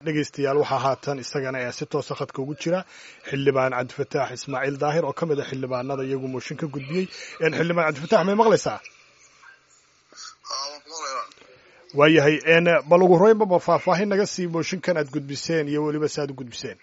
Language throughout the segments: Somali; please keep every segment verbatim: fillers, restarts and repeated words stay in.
dhegeystayaal waxaa haatan isagana ee si toos ah khadka ugu jira xildhibaan Cabdifataax Ismaaciil Daahir oo kamid ah xildhibaanada iyagu mooshin ka gudbiyay in xildhibaan Cabdifataax ma maqlaysaa waayahay in bal ugu horeyn ba faahfaahin naga sii mooshinkan aad gudbiseen iyo waliba saad u gudbiseen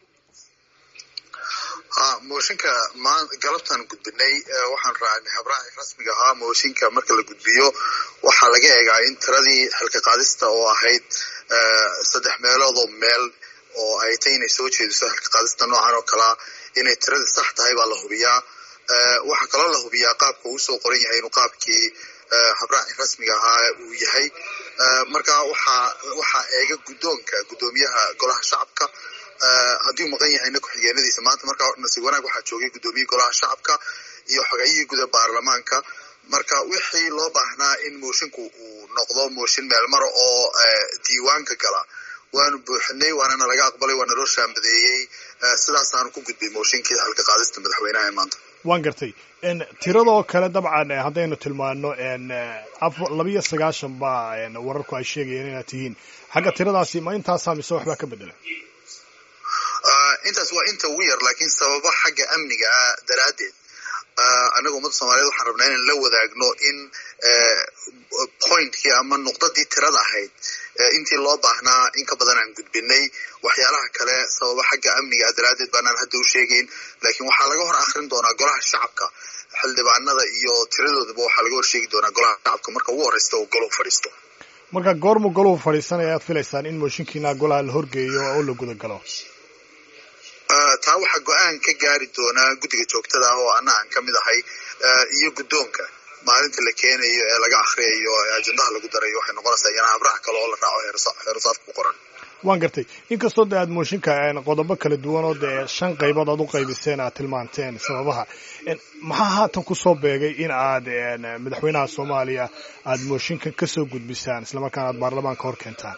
mooshinka maanta galabtan gudbinay waxaan raacnay habraaci rasmiga ahaa mooshinka marka la gudbiyo waxaa laga eegaa in tiradii xilka qaadista oo ahayd saddex meelood oo meel oo ay tahay inay soo jeediso xilka qaadista noocan oo kalea inay tiradii sax tahay baa la hubiyaa waxaa kaloo la hubiyaa qaabka uu soo qoran yahay inuu qaabkii habraaci rasmiga ahaa uu yahay marka waxaa waxaa eega guddoonka guddoomiyaha golaha shacabka haddii uu maqan yahayna ku-xigeenadiisa maanta marka nasiib wanaag waxaa joogay guddoomiye golaha shacabka iyo xogayihii guda baarlamaanka marka wixii loo baahnaa in moshinku uu noqdo mooshin meelmaro oo diiwaanka gala waanu buuxinay waanana laga aqbalay waana loo shaambadeeyey sidaasaanu ku gudbay mooshinkii xilka qaadista madaxweynaha ee maanta waan gartay tiradoo kale dabcan haddaynu tilmaano labiyo sagaashan baa wararku ay sheegayeen inaad tihiin xagga tiradaasi ma intaasaa mise waxbaa ka bedela intaas waa inta ugu yar laakiin sababa xagga amniga ah daraaddeed annaga ummadda soomaaliyeed waxaan rabnaa inaan la wadaagno in pointkii ama nuqdadii tirada ahayd intii loo baahnaa in ka badan aan gudbinay waxyaalaha kale sababa xagga amniga ah daraaddeed baanaan hadda u sheegayn laakiin waxaa laga hor akrin doonaa golaha shacabka xildhibaanada iyo tiradoodaba waxaa laga hor sheegi doonaa golaha shacabka marka ugu horreysta oo goluhu fadhiisto marka goormu goluhu fadhiisanaya aad filaysaan in mooshinkiina golaha la horgeeyo oo la guda galo taa waxaa go-aan ka gaari doonaa guddiga joogtada ah oo anna aan ka mid ahay iyo guddoonka maalinta la keenayo ee laga akhriyayo ee ajendaha lagu darayo waxay noqonaysaa iyana habraac kale oo la raaco heerusaadka ku qoran waan gartay inkastoo de aad mooshinka qodobo kala duwan oo dee shan qaybood aad u qaybiseen aad tilmaanteen sababaha maxaa haatan kusoo beegay in aad madaxweynaha soomaaliya aad mooshinkan kasoo gudbisaan islamarkaana aad baarlamaanka hor keentaan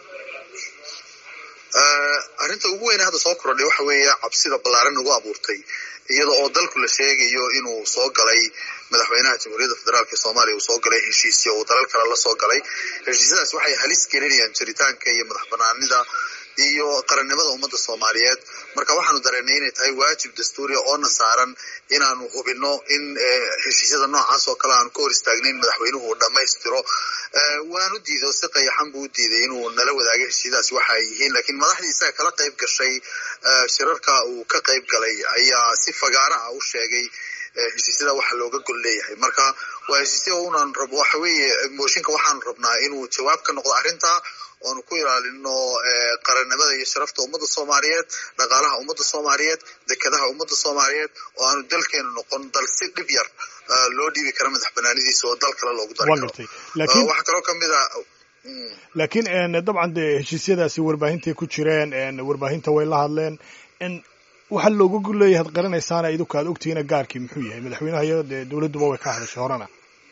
arrinta ugu weyne hadda soo kordhay waxa weeye cabsida ballaaran ugu abuurtay iyada oo dalku la sheegayo inuu soo galay madaxweynaha jamhuuriyadda federaalk ee soomaaliya uu soo galay heshiisyo uu dalal kale la soo galay heshiisyadaas waxay halis gelinayaan jiritaanka iyo madax banaanida iyo qarannimada ummadda soomaaliyeed marka waxaanu dareennay inay tahay waajib dastuuriya oona saaran inaanu hubinno in heshiisyada noocaas oo kale aanu ka hor istaagnayn madaxweynuhu uu dhammaystiro waanu diido si qayaxan buu u diiday inuu nala wadaago heshiisyadaasi waxa ay yihiin laakiin madaxdii isaga kala qayb gashay shirarka uu ka qayb galay ayaa si fagaara ah u sheegay heshiisyada waxa looga gol leeyahay marka waa heshiisya unan rabo waxa weeye mooshinka waxaanu rabnaa inuu jawaab ka noqdo arrintaa oonu ku ilaalino qarannimada iyo sharafta ummadda soomaaliyeed dhaqaalaha ummadda soomaaliyeed dekedaha ummadda soomaaliyeed oo aanu dalkeenu noqon dal si dhib yar loo dhiibi karo madax banaanidiisa oo dal kale loogu dari karo waxaa kaloo kamid a laakiin dabcan de heshiisyadaasi warbaahintaay ku jireen warbaahinta way la hadleen waxaa looga gol leeyahay ad qaranaysaana idinku aad ogtihiina gaarkii muxuu yahay madaxweynaha iyo dee dawladduba way ka hadashay horena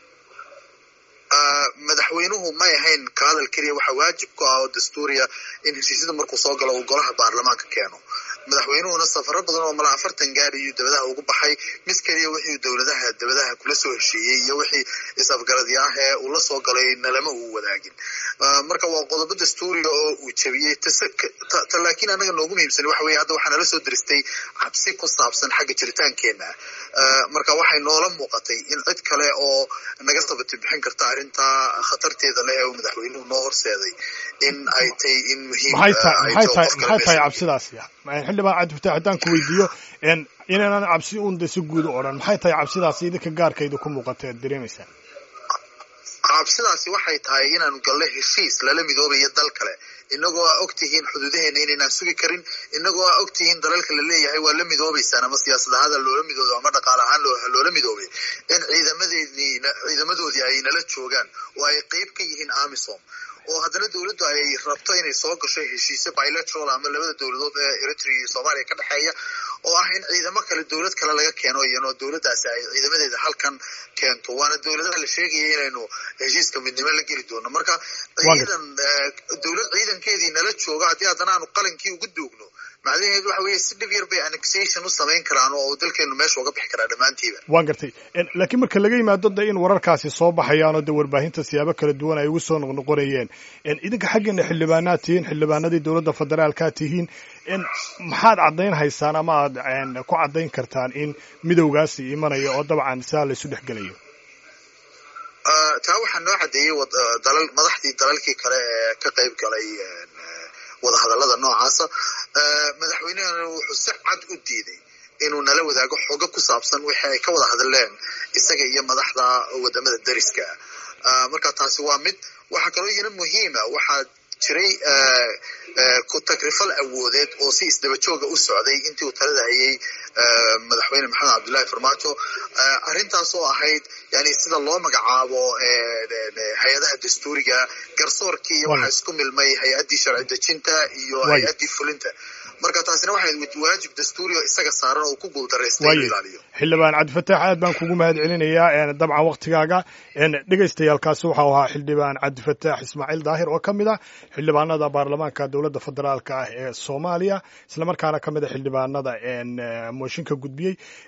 madaxweynuhu may ahayn ka hadal keliya waxaa waajib ku ah oo dastuuriya in heshiisyada markuu soo galo uu golaha baarlamaanka keeno madaxweynuhuna safaro badan oo mala afartan gaari iyo dabadaha ugu baxay mid keliya wixii dowladaha dabadaha kula soo heshiiyey iyo wixii is-afgaradya ah ee uu la soo galay nalama uu wadaagin marka waa qodobo dastuuriga oo uu jabiyey ta laakiin annaga noogu muhiimsan waxa weye hadda waxaa nala soo diristay cabsi ku saabsan xagga jiritaankeenna marka waxay noola muuqatay in cid kale oo naga sabati bixin karta arrintaa khatarteeda leh ee uu madaxweynuhu noo horseeday in ay tahay in muhiim maxay tahay cabsidaasi xildhibaan Cabdifataax haddaan ku weydiiyo inaanan cabsi uun de si guud u odhan maxay tahay cabsidaasi idinka gaarkayda ku muuqatay aad dareemaysaan cabsidaasi waxay tahay inaanu galno heshiis lala midoobayo dal kale inagoo aa ogtihiin xuduudaheena inaynaan sugi karin inagoo aa ogtihiin dalalka la leeyahay waa la midoobaysaan ama siyaasad ahaada loola midoobo ama dhaqaale ahaan loola midoobay in ciidamadeedii ciidamadoodii ay nala joogaan oo ay qeyb ka yihiin amisom oo haddana dawladdu ay rabto inay soo gasho heshiisyo bilateral ama labada dawladood ee Eritrea iyo Soomaaliya ka dhexeeya oo ah in ciidamo kale dawlad kale laga keeno iyadoo dawladdaasi ay ciidamadeeda halkan keento waana dawladaha la sheegayay inaynu heshiiska midnimo la geli doono marka ciidan dawlad ciidankeedii nala jooga haddii haddana aanu qalankii ugu duugno macnaheedu waxa weeye si dhib yar bay annexation u samayn karaan oo dalkeenu meesha uga bixi karaa dhammaantiiba. waan gartay laakiin marka laga yimaado de in wararkaasi soo baxayaan oo de warbaahinta siyaabo kala duwan ay ugu soo noqnoqonayeen idinka xaggeena xildhibaanaad tihiin xildhibaanadii dowladda federaalkaa tihiin maxaad caddayn haysaan ama aad ku caddayn kartaan in midowgaasi imanayo oo dabcan saa la isu dhex gelayo? taa waxaa noo caddeeyey dalal madaxdii dalalkii kale ee ka qayb galay wadahadallada noocaasa. madaxweynehana wuxuu si cad u diiday inuu nala wadaago xogo ku saabsan wixii ay ka wada hadleen isaga iyo madaxda wadamada dariska. marka taasi waa mid. waxaa kaloo iyana muhiima waxaa jiray ku tagrifal awoodeed oo si isdaba jooga u socday intii uu talada hayay madaxweyne maxamed cabdullaahi farmaajo. arrintaas oo ahayd yani sida loo magacaabo hay-adaha dastuuriga, garsoorkii iyo waxaa isku milmay hay-addii sharci dejinta iyo hay-addii fulinta. marka taasina waxay waajib dastuuri oo isaga saaran oo ku guuldareystay inuu ilaaliyo. xildhibaan cabdifataax aad baan kugu mahad celinayaa dabcan waktigaaga. dhegaystayaalkaasi waxau ahaa xildhibaan cabdifataax ismaaciil daahir oo ka mid ah xildhibaanada baarlamaanka dowladda federaalka ah ee Soomaaliya isla markaana ka mid ah xildhibaanada mooshinka gudbiyey.